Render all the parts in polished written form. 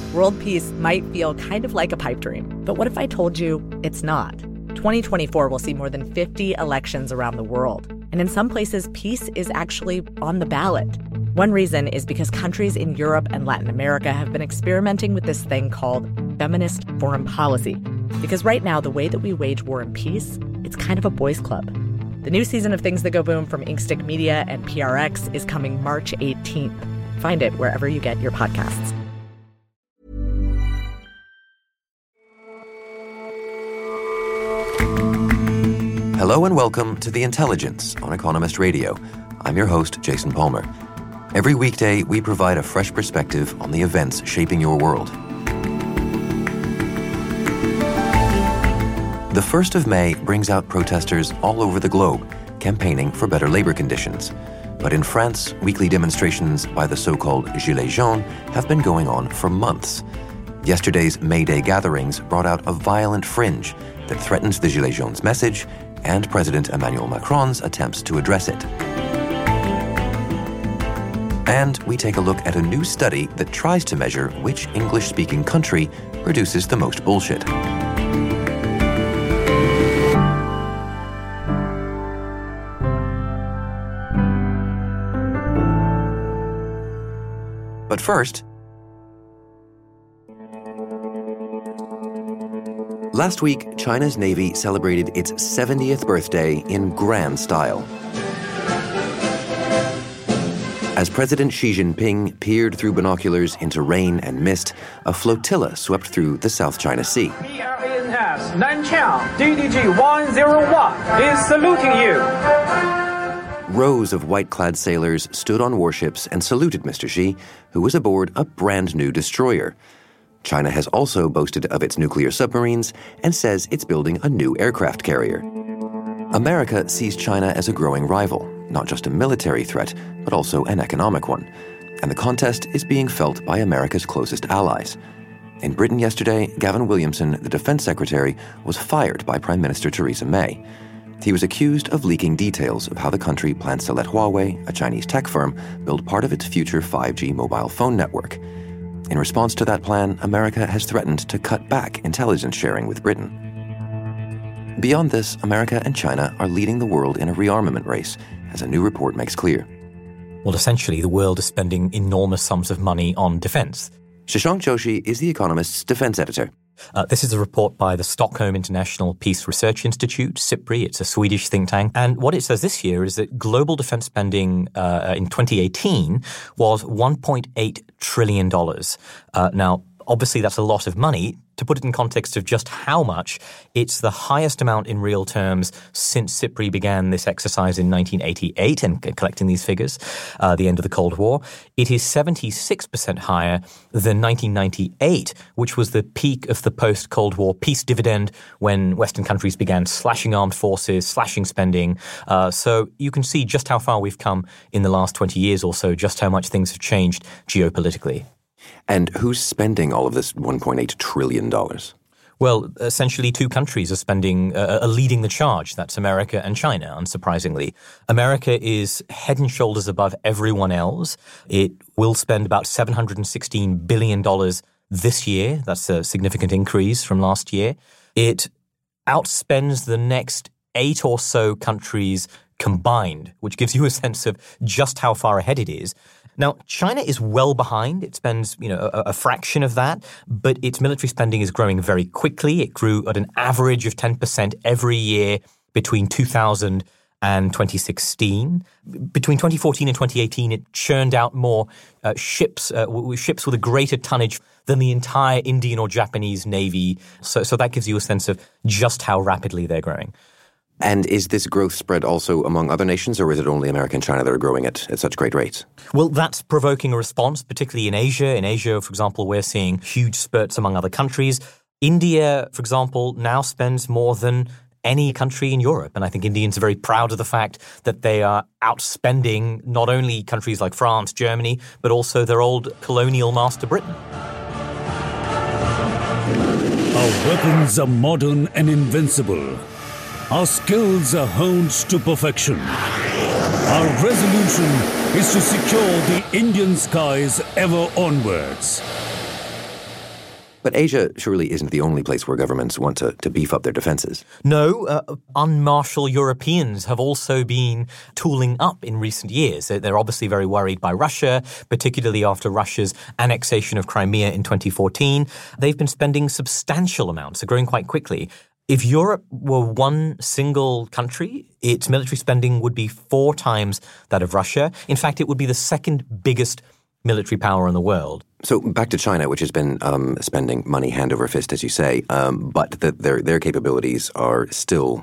World peace might feel kind of like a pipe dream, but what if I told you it's not? 2024 will see more than 50 elections around the world, and in some places, peace is actually on the ballot. One reason is because countries in Europe and Latin America have been experimenting with this thing called feminist foreign policy. Because right now, the way that we wage war and peace, it's kind of a boys' club. The new season of Things That Go Boom from Inkstick Media and PRX is coming March 18th. Find it wherever you get your podcasts. Hello and welcome to The Intelligence on Economist Radio. I'm your host, Jason Palmer. Every weekday, we provide a fresh perspective on the events shaping your world. The 1st of May brings out protesters all over the globe, campaigning for better labor conditions. But in France, weekly demonstrations by the so-called Gilets jaunes have been going on for months. Yesterday's May Day gatherings brought out a violent fringe that threatens the Gilets jaunes' message and President Emmanuel Macron's attempts to address it. And we take a look at a new study that tries to measure which English-speaking country produces the most bullshit. But first, last week, China's Navy celebrated its 70th birthday in grand style. As President Xi Jinping peered through binoculars into rain and mist, a flotilla swept through the South China Sea. PLNS Nanchang DDG 101 is saluting you. Rows of white-clad sailors stood on warships and saluted Mr. Xi, who was aboard a brand-new destroyer. China has also boasted of its nuclear submarines and says it's building a new aircraft carrier. America sees China as a growing rival, not just a military threat, but also an economic one. And the contest is being felt by America's closest allies. In Britain yesterday, Gavin Williamson, the Defense Secretary, was fired by Prime Minister Theresa May. He was accused of leaking details of how the country plans to let Huawei, a Chinese tech firm, build part of its future 5G mobile phone network. In response to that plan, America has threatened to cut back intelligence sharing with Britain. Beyond this, America and China are leading the world in a rearmament race, as a new report makes clear. Well, essentially, the world is spending enormous sums of money on defense. Shashank Joshi is The Economist's defense editor. This is a report by the Stockholm International Peace Research Institute, SIPRI. It's a Swedish think tank. And what it says this year is that global defense spending in 2018 was $1.8 trillion. Now, obviously, that's a lot of money. To put it in context of just how much, it's the highest amount in real terms since SIPRI began this exercise in 1988 and collecting these figures, the end of the Cold War. It is 76% higher than 1998, which was the peak of the post-Cold War peace dividend when Western countries began slashing armed forces, slashing spending. So you can see just how far we've come in the last 20 years or so, just how much things have changed geopolitically. And who's spending all of this $1.8 trillion? Well, essentially two countries are leading the charge. That's America and China, unsurprisingly. America is head and shoulders above everyone else. It will spend about $716 billion this year. That's a significant increase from last year. It outspends the next 8 or so countries combined, which gives you a sense of just how far ahead it is. Now, China is well behind. It spends, a fraction of that, but its military spending is growing very quickly. It grew at an average of 10% every year between 2000 and 2016. Between 2014 and 2018, it churned out more ships with a greater tonnage than the entire Indian or Japanese Navy. So that gives you a sense of just how rapidly they're growing. And is this growth spread also among other nations, or is it only America and China that are growing at such great rates? Well, that's provoking a response, particularly in Asia. In Asia, for example, we're seeing huge spurts among other countries. India, for example, now spends more than any country in Europe. And I think Indians are very proud of the fact that they are outspending not only countries like France, Germany, but also their old colonial master Britain. Our weapons are modern and invincible. Our skills are honed to perfection. Our resolution is to secure the Indian skies ever onwards. But Asia surely isn't the only place where governments want to beef up their defenses. No, unmartial Europeans have also been tooling up in recent years. They're obviously very worried by Russia, particularly after Russia's annexation of Crimea in 2014. They've been spending substantial amounts, they're growing quite quickly. If Europe were one single country, its military spending would be 4 times that of Russia. In fact, it would be the second biggest military power in the world. So back to China, which has been spending money hand over fist, as you say, but their capabilities are still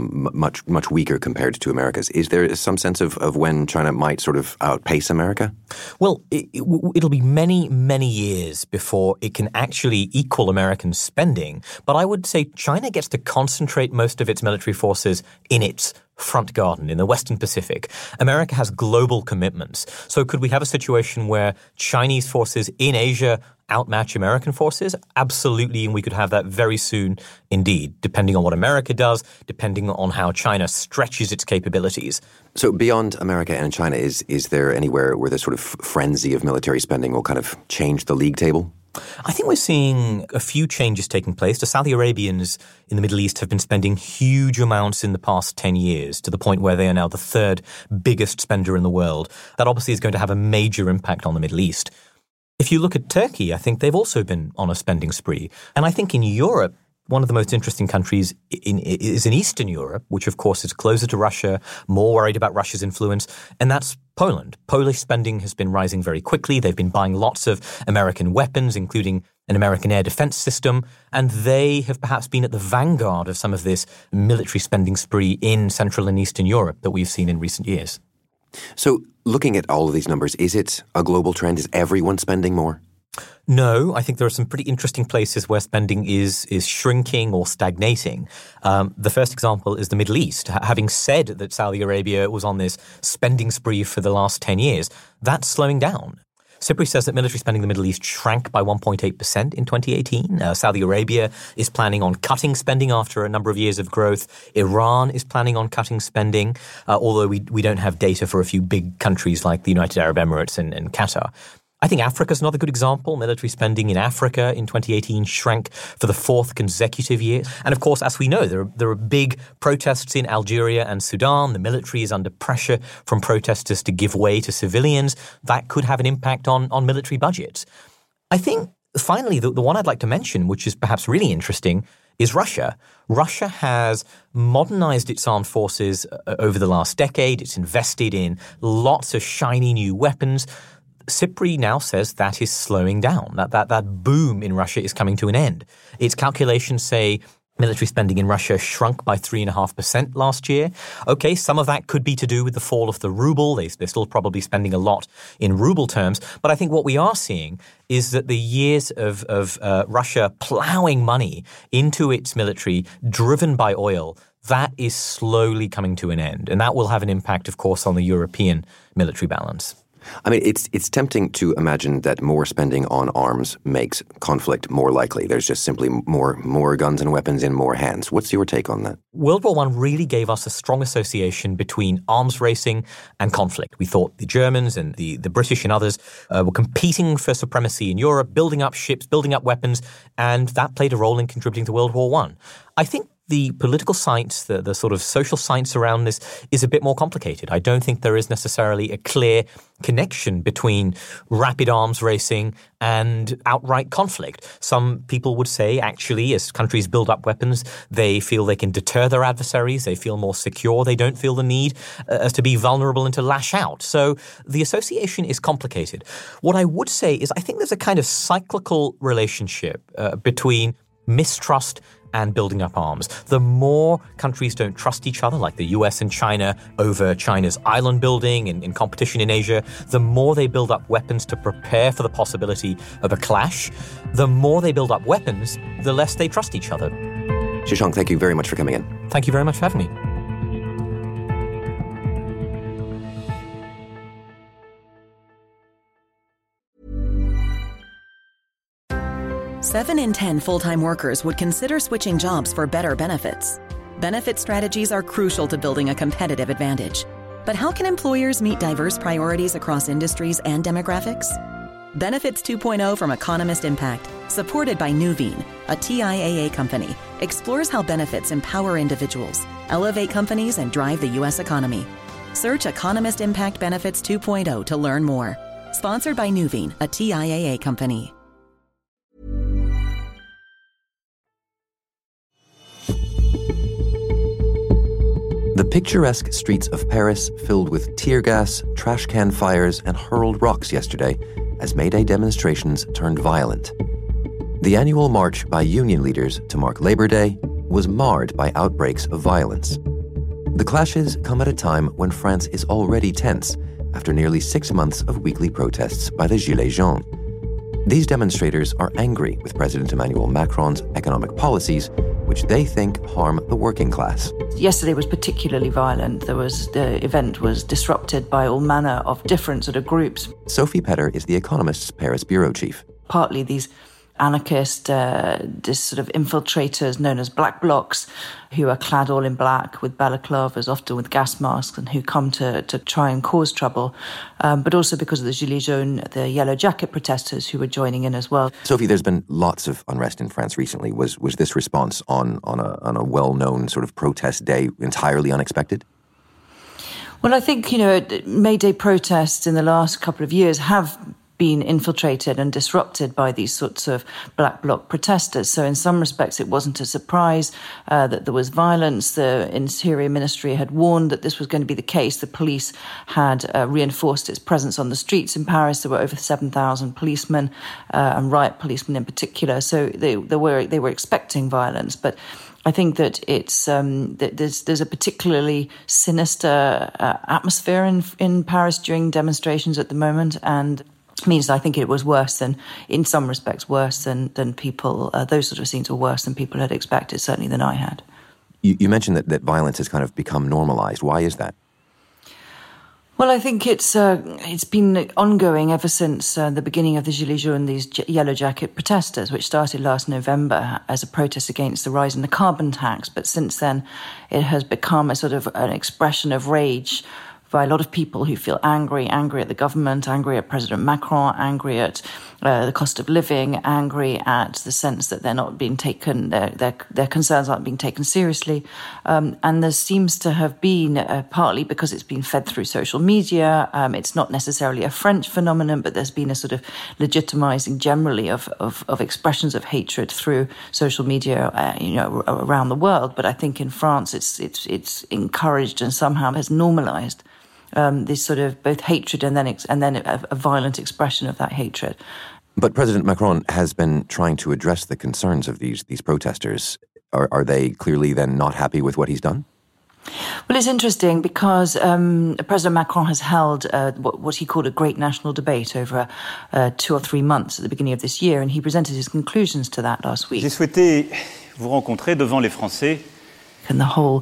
much weaker compared to America's. Is there some sense of when China might sort of outpace America? Well, it'll be many, many years before it can actually equal American spending. But I would say China gets to concentrate most of its military forces in its front garden in the Western Pacific. America has global commitments. So could we have a situation where Chinese forces in Asia outmatch American forces? Absolutely, and we could have that very soon indeed, depending on what America does, depending on how China stretches its capabilities. So beyond America and China, is there anywhere where the sort of frenzy of military spending will kind of change the league table? I think we're seeing a few changes taking place. The Saudi Arabians in the Middle East have been spending huge amounts in the past 10 years to the point where they are now the 3rd biggest spender in the world. That obviously is going to have a major impact on the Middle East. If you look at Turkey, I think they've also been on a spending spree. And I think in Europe, one of the most interesting countries is in Eastern Europe, which of course is closer to Russia, more worried about Russia's influence, and that's Poland. Polish spending has been rising very quickly. They've been buying lots of American weapons, including an American air defense system, and they have perhaps been at the vanguard of some of this military spending spree in Central and Eastern Europe that we've seen in recent years. So looking at all of these numbers, is it a global trend? Is everyone spending more? No, I think there are some pretty interesting places where spending is shrinking or stagnating. The first example is the Middle East. Having said that Saudi Arabia was on this spending spree for the last 10 years, that's slowing down. SIPRI says that military spending in the Middle East shrank by 1.8% in 2018. Saudi Arabia is planning on cutting spending after a number of years of growth. Iran is planning on cutting spending, although we don't have data for a few big countries like the United Arab Emirates and Qatar. I think Africa is another good example. Military spending in Africa in 2018 shrank for the 4th consecutive year. And of course, as we know, there are big protests in Algeria and Sudan. The military is under pressure from protesters to give way to civilians. That could have an impact on military budgets. I think, finally, the one I'd like to mention, which is perhaps really interesting, is Russia. Russia has modernized its armed forces over the last decade. It's invested in lots of shiny new weapons. SIPRI now says that is slowing down, that boom in Russia is coming to an end. Its calculations say military spending in Russia shrunk by 3.5% last year. Okay, some of that could be to do with the fall of the ruble. They're still probably spending a lot in ruble terms. But I think what we are seeing is that the years of Russia plowing money into its military, driven by oil, that is slowly coming to an end. And that will have an impact, of course, on the European military balance. I mean, it's tempting to imagine that more spending on arms makes conflict more likely. There's just simply more guns and weapons in more hands. What's your take on that? World War I really gave us a strong association between arms racing and conflict. We thought the Germans and the British and others were competing for supremacy in Europe, building up ships, building up weapons, and that played a role in contributing to World War I. I think the political science, the sort of social science around this is a bit more complicated. I don't think there is necessarily a clear connection between rapid arms racing and outright conflict. Some people would say, actually, as countries build up weapons, they feel they can deter their adversaries. They feel more secure. They don't feel the need as to be vulnerable and to lash out. So the association is complicated. What I would say is I think there's a kind of cyclical relationship between mistrust and building up arms. The more countries don't trust each other, like the US and China, over China's island building and in competition in Asia, the more they build up weapons to prepare for the possibility of a clash. The more they build up weapons, the less they trust each other. Shishang, thank you very much for coming in. Thank you very much for having me. Seven in 10 full-time workers would consider switching jobs for better benefits. Benefit strategies are crucial to building a competitive advantage. But how can employers meet diverse priorities across industries and demographics? Benefits 2.0 from Economist Impact, Supported by Nuveen, a TIAA company, explores how benefits empower individuals, elevate companies, and drive the U.S. economy. Search Economist Impact Benefits 2.0 to learn more. Sponsored by Nuveen, a TIAA company. The picturesque streets of Paris filled with tear gas, trash can fires, and hurled rocks yesterday as May Day demonstrations turned violent. The annual march by union leaders to mark Labor Day was marred by outbreaks of violence. The clashes come at a time when France is already tense after nearly 6 months of weekly protests by the Gilets jaunes. These demonstrators are angry with President Emmanuel Macron's economic policies, which they think harm the working class. Yesterday was particularly violent. The event was disrupted by all manner of different sort of groups. Sophie Petter is The Economist's Paris bureau chief. Partly these anarchist, this sort of infiltrators known as black blocs, who are clad all in black with balaclavas, often with gas masks, and who come to try and cause trouble. But also because of the Gilets jaunes, the yellow jacket protesters who were joining in as well. Sophie, there's been lots of unrest in France recently. Was this response on a well-known sort of protest day entirely unexpected? Well, I think, May Day protests in the last couple of years have been infiltrated and disrupted by these sorts of black bloc protesters. So in some respects, it wasn't a surprise that there was violence. The Interior Ministry had warned that this was going to be the case. The police had reinforced its presence on the streets in Paris. There were over 7,000 policemen and riot policemen in particular. So they were expecting violence. But I think that it's there's a particularly sinister atmosphere in Paris during demonstrations at the moment, and means I think it was worse than, in some respects, worse than people, those sort of scenes were worse than people had expected, certainly than I had. You mentioned that violence has kind of become normalized. Why is that? Well, I think it's been ongoing ever since the beginning of the Gilets jaunes, these yellow jacket protesters, which started last November as a protest against the rise in the carbon tax. But since then, it has become a sort of an expression of rage by a lot of people who feel angry at the government, angry at President Macron, angry at the cost of living, angry at the sense that they're not being taken, their concerns aren't being taken seriously. And there seems to have been, partly because it's been fed through social media, it's not necessarily a French phenomenon, but there's been a sort of legitimizing generally of expressions of hatred through social media, around the world. But I think in France, it's encouraged and somehow has normalized this sort of both hatred and then a violent expression of that hatred. But President Macron has been trying to address the concerns of these protesters. Are they clearly then not happy with what he's done? Well, it's interesting because President Macron has held what he called a great national debate over 2 or 3 months at the beginning of this year, and he presented his conclusions to that last week. J'ai souhaité vous rencontrer devant les Français. And the whole,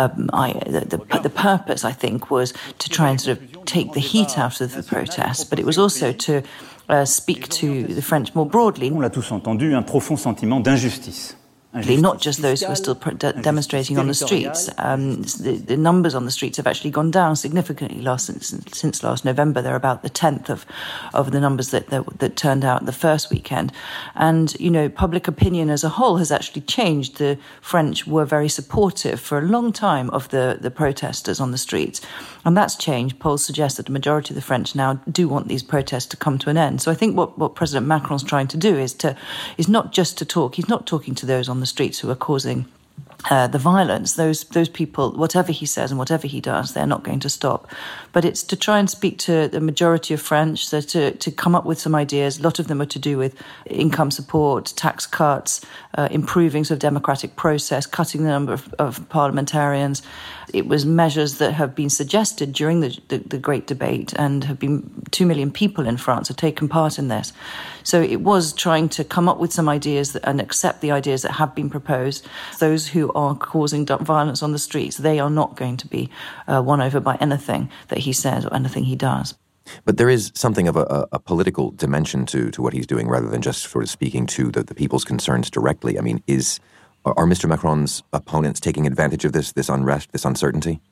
the purpose, I think, was to try and sort of take the heat out of the protests, but it was also to speak to the French more broadly. On l'a tous entendu, un profond sentiment d'injustice. Not just those who are still demonstrating on the streets. The numbers on the streets have actually gone down significantly since last November. They're about the 10th of the numbers that turned out the first weekend. And, public opinion as a whole has actually changed. The French were very supportive for a long time of the protesters on the streets. And that's changed. Polls suggest that the majority of the French now do want these protests to come to an end. So I think what President Macron's trying to do is not just to talk. He's not talking to those on the streets who are causing the violence. Those people, whatever he says and whatever he does, they're not going to stop. But it's to try and speak to the majority of French, so to come up with some ideas. A lot of them are to do with income support, tax cuts, improving sort of democratic process, cutting the number of parliamentarians. It was measures that have been suggested during the Great Debate, and have been 2 million people in France have taken part in this. So it was trying to come up with some ideas and accept the ideas that have been proposed. Those who are causing violence on the streets, they are not going to be won over by anything that he says or anything he does. But there is something of a political dimension to what he's doing, rather than just sort of speaking to the people's concerns directly. I mean, are Mr. Macron's opponents taking advantage of this unrest, this uncertainty?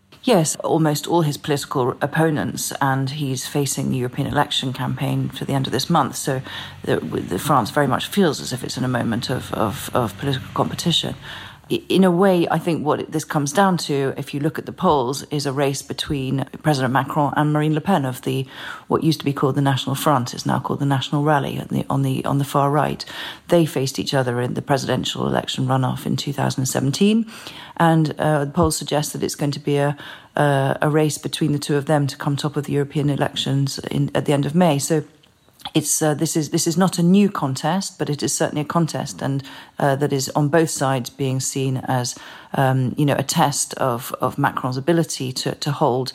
Yes, almost all his political opponents, and he's facing the European election campaign for the end of this month. So France very much feels as if it's in a moment of political competition. In a way, I think what this comes down to, if you look at the polls, is a race between President Macron and Marine Le Pen of what used to be called the National Front, is now called the National Rally on the far right. They faced each other in the presidential election runoff in 2017, and the polls suggest that it's going to be a race between the two of them to come top of the European elections at the end of May. So it's this is not a new contest, but it is certainly a contest, and that is on both sides being seen as a test of Macron's ability to hold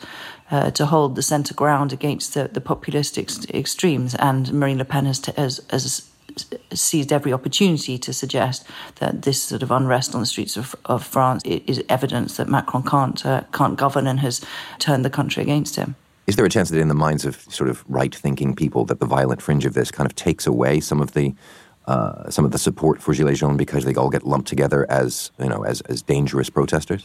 the centre ground against the populist extremes. And Marine Le Pen has seized every opportunity to suggest that this sort of unrest on the streets of France is evidence that Macron can't govern and has turned the country against him. Is there a chance that in the minds of sort of right-thinking people that the violent fringe of this kind of takes away some of the support for Gilets jaunes because they all get lumped together as dangerous protesters?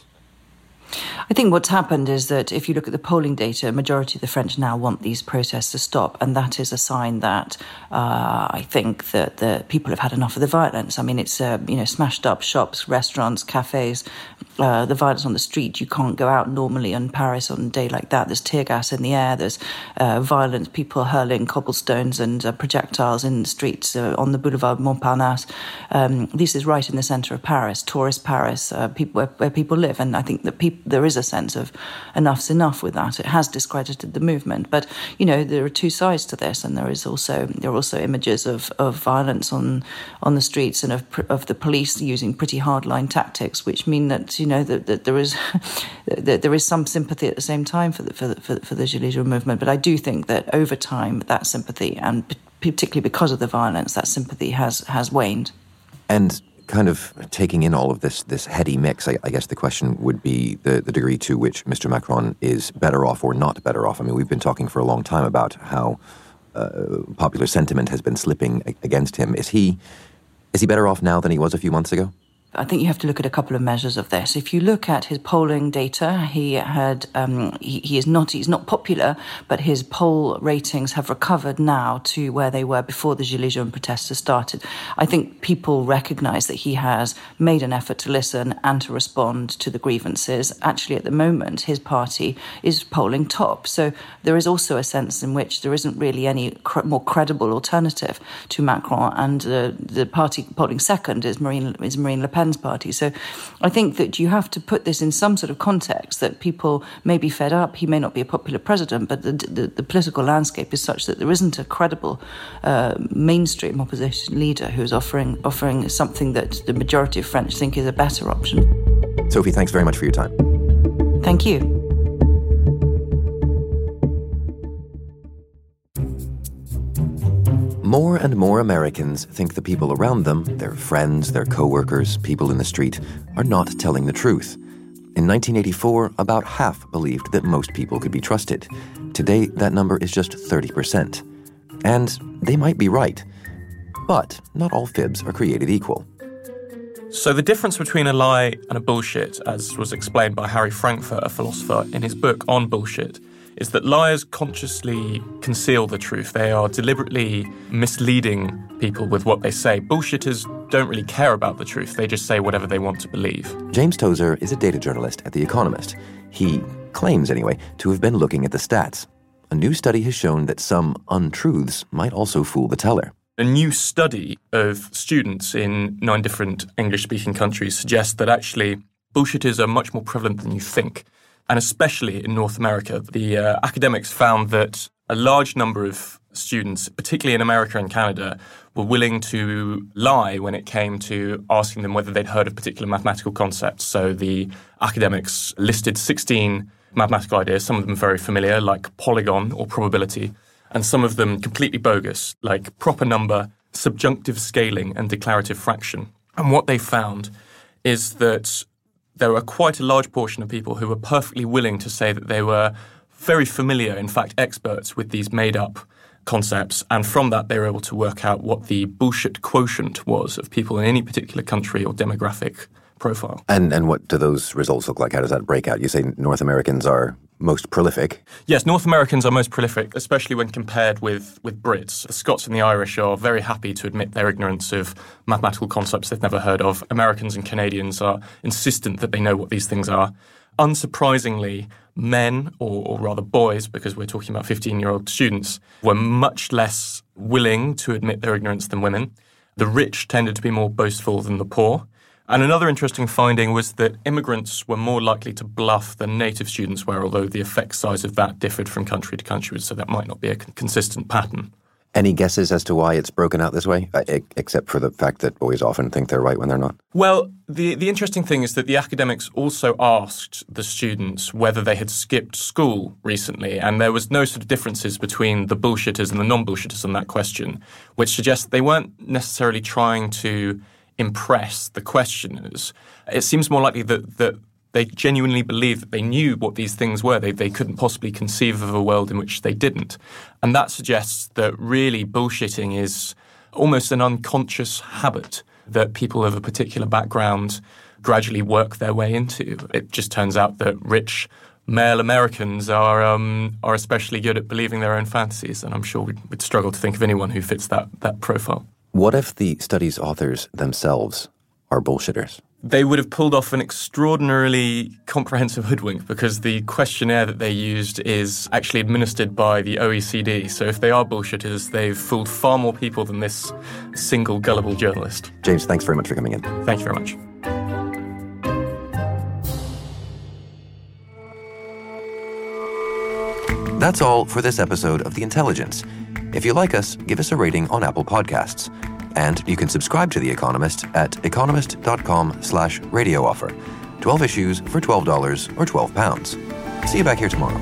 I think what's happened is that if you look at the polling data, a majority of the French now want these protests to stop, and that is a sign that I think that the people have had enough of the violence. I mean, it's smashed up shops, restaurants, cafes, the violence on the street. You can't go out normally in Paris on a day like that. There's tear gas in the air. There's violence, people hurling cobblestones and projectiles in the streets on the Boulevard Montparnasse. This is right in the centre of Paris, tourist Paris, where people live, and I think that there is a sense of enough's enough with that. It has discredited the movement, but there are two sides to this, and there are also images of violence on the streets and of the police using pretty hardline tactics, which mean that that there is some sympathy at the same time for the Gilets jaunes movement. But I do think that over time that sympathy, and particularly because of the violence, that sympathy has waned. And kind of taking in all of this heady mix, I guess the question would be the degree to which Mr. Macron is better off or not better off. I mean, we've been talking for a long time about how popular sentiment has been slipping against him. Is he better off now than he was a few months ago? I think you have to look at a couple of measures of this. If you look at his polling data, he's not popular, but his poll ratings have recovered now to where they were before the Gilets jaunes protests started. I think people recognise that he has made an effort to listen and to respond to the grievances. Actually, at the moment, his party is polling top. So there is also a sense in which there isn't really any more credible alternative to Macron, and the party polling second is Marine Le Pen's party. So I think that you have to put this in some sort of context, that people may be fed up. He may not be a popular president, but the political landscape is such that there isn't a credible mainstream opposition leader who is offering something that the majority of French think is a better option. Sophie, thanks very much for your time. Thank you. More and more Americans think the people around them, their friends, their co-workers, people in the street, are not telling the truth. In 1984, about half believed that most people could be trusted. Today, that number is just 30%. And they might be right. But not all fibs are created equal. So the difference between a lie and a bullshit, as was explained by Harry Frankfurt, a philosopher, in his book on bullshit, is that liars consciously conceal the truth. They are deliberately misleading people with what they say. Bullshitters don't really care about the truth. They just say whatever they want to believe. James Tozer is a data journalist at The Economist. He claims, anyway, to have been looking at the stats. A new study has shown that some untruths might also fool the teller. A new study of students in 9 different English-speaking countries suggests that actually bullshitters are much more prevalent than you think. And especially in North America, the academics found that a large number of students, particularly in America and Canada, were willing to lie when it came to asking them whether they'd heard of particular mathematical concepts. So the academics listed 16 mathematical ideas, some of them very familiar, like polygon or probability, and some of them completely bogus, like proper number, subjunctive scaling, and declarative fraction. And what they found is that there were quite a large portion of people who were perfectly willing to say that they were very familiar, in fact, experts with these made-up concepts. And from that, they were able to work out what the bullshit quotient was of people in any particular country or demographic profile. And what do those results look like? How does that break out? You say North Americans are most prolific. Yes, North Americans are most prolific, especially when compared with Brits. The Scots and the Irish are very happy to admit their ignorance of mathematical concepts they've never heard of. Americans and Canadians are insistent that they know what these things are. Unsurprisingly, men, or rather boys, because we're talking about 15-year-old students, were much less willing to admit their ignorance than women. The rich tended to be more boastful than the poor. And another interesting finding was that immigrants were more likely to bluff than native students were, although the effect size of that differed from country to country, so that might not be a consistent pattern. Any guesses as to why it's broken out this way, except for the fact that boys often think they're right when they're not? Well, the interesting thing is that the academics also asked the students whether they had skipped school recently, and there was no sort of differences between the bullshitters and the non-bullshitters on that question, which suggests they weren't necessarily trying to impress the questioners. It seems more likely that they genuinely believed that they knew what these things were. They couldn't possibly conceive of a world in which they didn't. And that suggests that really bullshitting is almost an unconscious habit that people of a particular background gradually work their way into. It just turns out that rich male Americans are especially good at believing their own fantasies, and I'm sure we'd struggle to think of anyone who fits that profile. What if the study's authors themselves are bullshitters? They would have pulled off an extraordinarily comprehensive hoodwink because the questionnaire that they used is actually administered by the OECD. So if they are bullshitters, they've fooled far more people than this single gullible journalist. James, thanks very much for coming in. Thank you very much. That's all for this episode of The Intelligence. If you like us, give us a rating on Apple Podcasts. And you can subscribe to The Economist at economist.com/radio offer. 12 issues for $12 or £12. See you back here tomorrow.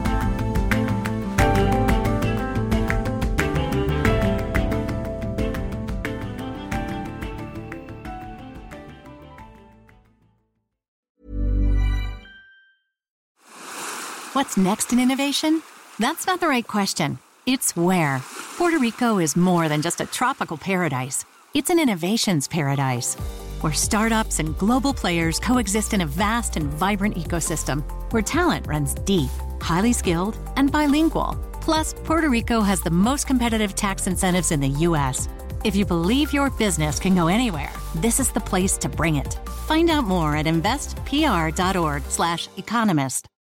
What's next in innovation? That's not the right question. It's where. Puerto Rico is more than just a tropical paradise. It's an innovations paradise, where startups and global players coexist in a vast and vibrant ecosystem, where talent runs deep, highly skilled, and bilingual. Plus, Puerto Rico has the most competitive tax incentives in the U.S. If you believe your business can go anywhere, this is the place to bring it. Find out more at investpr.org/economist.